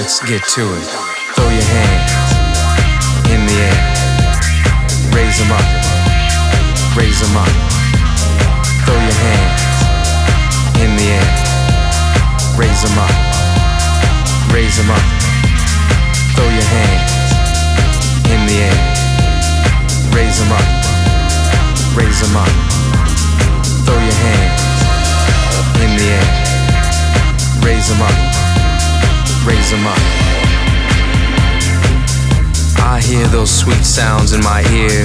Let's get to it. Throw your hands in the air. Raise them up. Raise them up. Throw your hands in the air. Raise them up. Raise them up. Throw your hands in the air. Raise them up. Raise them up. Throw your hands in the air. Raise them up. Raise them up. I hear those sweet sounds in my ear,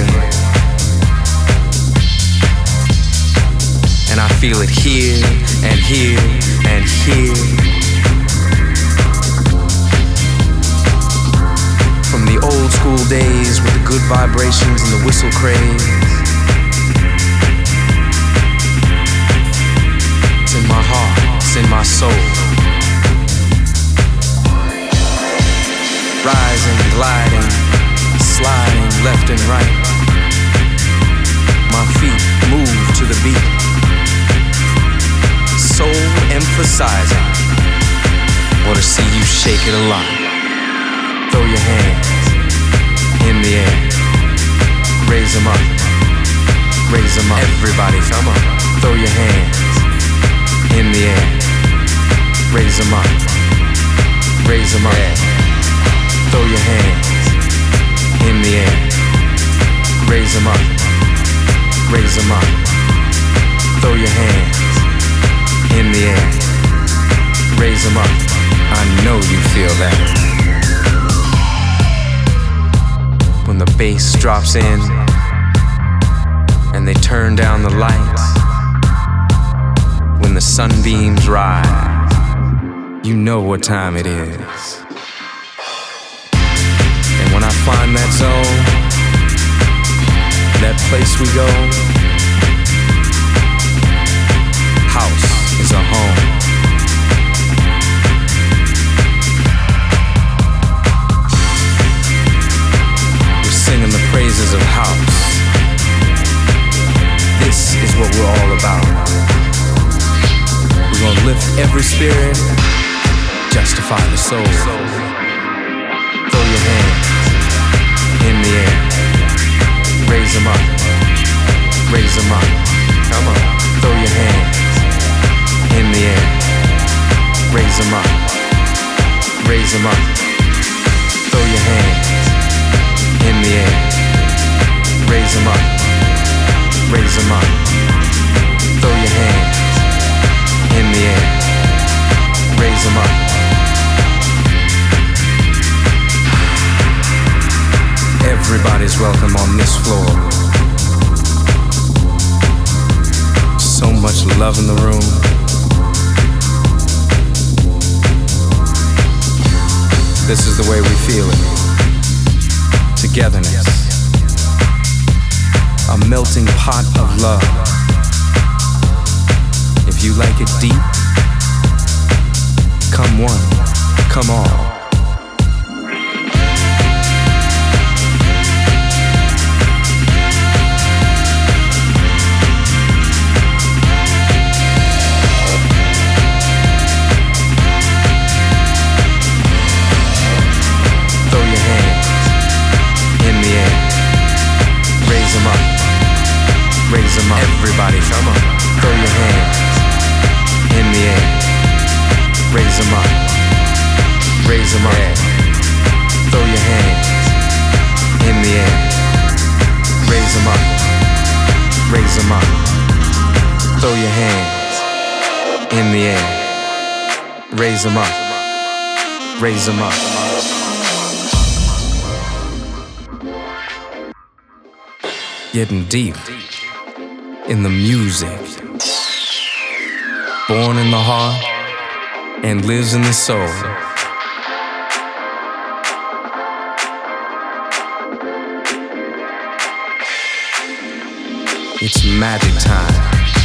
and I feel it here and here and here. From the old school days with the good vibrations and the whistle craze, it's in my heart, it's in my soul. Rising, gliding, sliding left and right. My feet move to the beat. Soul emphasizing. Wanna see you shake it a lot. Throw your hands in the air. Raise them up. Raise them up. Everybody come on. Throw your hands in the air. Raise them up. Raise them up. Yeah. Throw your hands in the air. Raise them up. Raise them up. Throw your hands in the air. Raise them up. I know you feel that. When the bass drops in and they turn down the lights, when the sunbeams rise, you know what time it is. When I find that zone, that place we go, house is a home. We're singing the praises of house. This is what we're all about. We're gonna lift every spirit, justify the soul. Throw your hands in the air. Raise them up. Raise them up. Come on. Throw your hands in the air. Raise them up. Raise them up. Throw your hands in the air. Raise them up. Raise them up. Throw your hands in the air. Raise them up. Everybody's welcome on this floor. So much love in the room. This is the way we feel it. Togetherness. A melting pot of love. If you like it deep, come one, come all. Raise them up. Everybody, come on. Throw your hands in the air. Raise them up. Raise them up. Yeah. Throw your hands in the air. Raise them up. Raise them up. Throw your hands in the air. Raise them up. Raise them up. Getting deep in the music, born in the heart and lives in the soul. It's magic time.